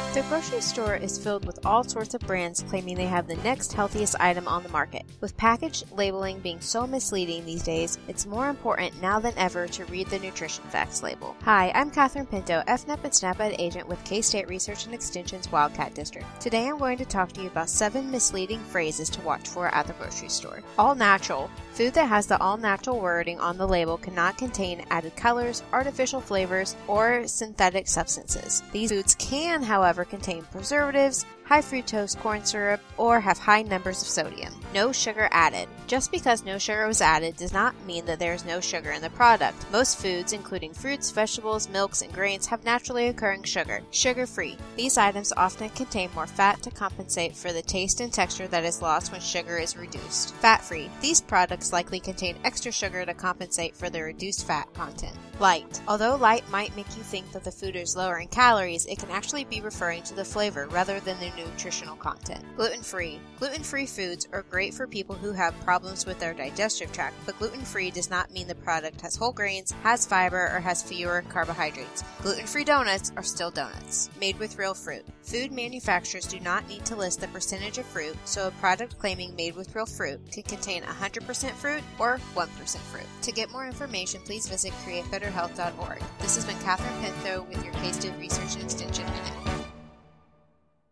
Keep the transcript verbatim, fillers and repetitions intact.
The grocery store is filled with all sorts of brands claiming they have the next healthiest item on the market. With package labeling being so misleading these days, it's more important now than ever to read the nutrition facts label. Hi, I'm Catherine Pinto, F N P and SNAP Ed agent with K-State Research and Extension's Wildcat District. Today I'm going to talk to you about seven misleading phrases to watch for at the grocery store. All natural. Food that has the all-natural wording on the label cannot contain added colors, artificial flavors, or synthetic substances. These foods can, however, contain preservatives, high fructose corn syrup, or have high numbers of sodium. No sugar added. Just because no sugar was added does not mean that there is no sugar in the product. Most foods, including fruits, vegetables, milks, and grains, have naturally occurring sugar. Sugar-free. These items often contain more fat to compensate for the taste and texture that is lost when sugar is reduced. Fat-free. These products likely contain extra sugar to compensate for the reduced fat content. Light. Although light might make you think that the food is lower in calories, it can actually be referring to the flavor rather than the nutritional content. Gluten-free. Gluten-free foods are great for people who have problems with their digestive tract, but gluten-free does not mean the product has whole grains, has fiber, or has fewer carbohydrates. Gluten-free donuts are still donuts. Made with real fruit. Food manufacturers do not need to list the percentage of fruit, so a product claiming made with real fruit can contain one hundred percent fruit or one percent fruit. To get more information, please visit create better health dot org. This has been Catherine Pinto with your K-State Research and Extension Minute.